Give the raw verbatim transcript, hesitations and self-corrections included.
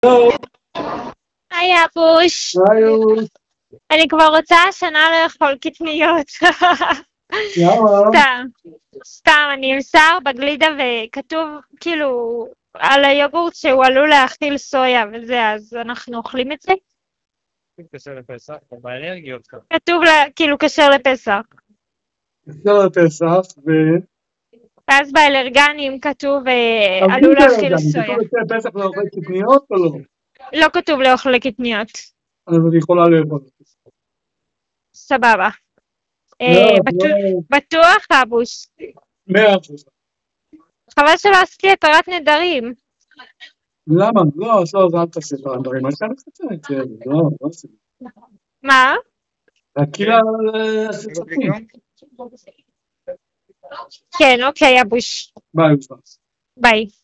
היי אבוש, היי, אני כבר רוצה השנה לאכול קטניות. למה? סתם, סתם, אני עם שיער בגלידה וכתוב כאילו על היוגורט שהוא עלול להכיל סויה וזה, אז אנחנו אוכלים את זה? כשר לפסח, או באלרגיות ככה. כתוב לה, כאילו כשר לפסח. אפשר לפסח, ו... ואז באלרגנים כתוב אה, אבל עלול אם זה להכיל גם, סויה. כתוב לפני פסח לאוכל קטניות או לא? לא כתוב לאכול קטניות. אז אני יכולה לאכול. סבבה. לא, אה, בטוח, לא, בטוח אבוש. מאה אחוז. חבל שלא עשיתי התרת נדרים. למה? לא, אז לא, אז אל תעשי את הדברים. אני חייב לקצר את זה, לא, לא עושה. מה? להקיא לה הסרטים. כן, אוקיי אבוש. ביי, אוסמן. ביי.